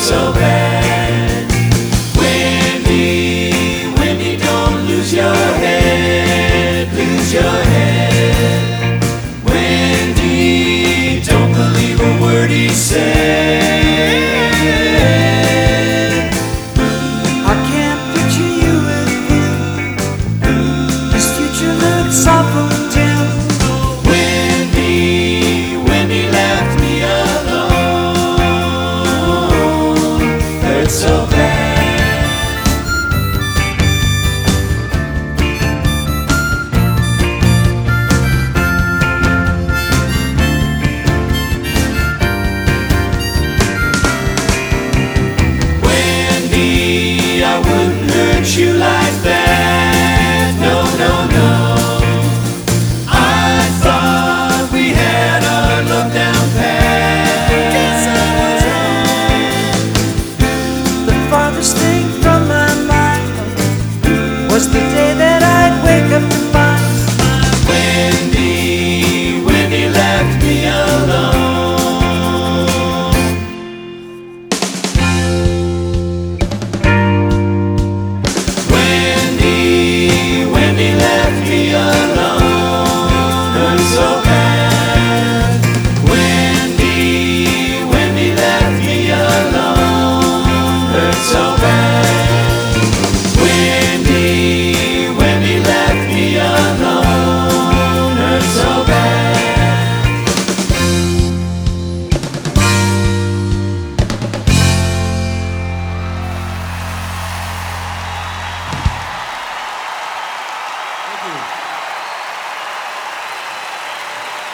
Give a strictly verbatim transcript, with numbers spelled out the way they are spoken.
so bad. Wendy, Wendy, don't lose your head, lose your head. Wendy, don't believe a word he said. I can't picture you with him. His future looks awful dim. Wendy, Wendy left me alone. Hurts so bad. Wendy, I wouldn't hurt you like that.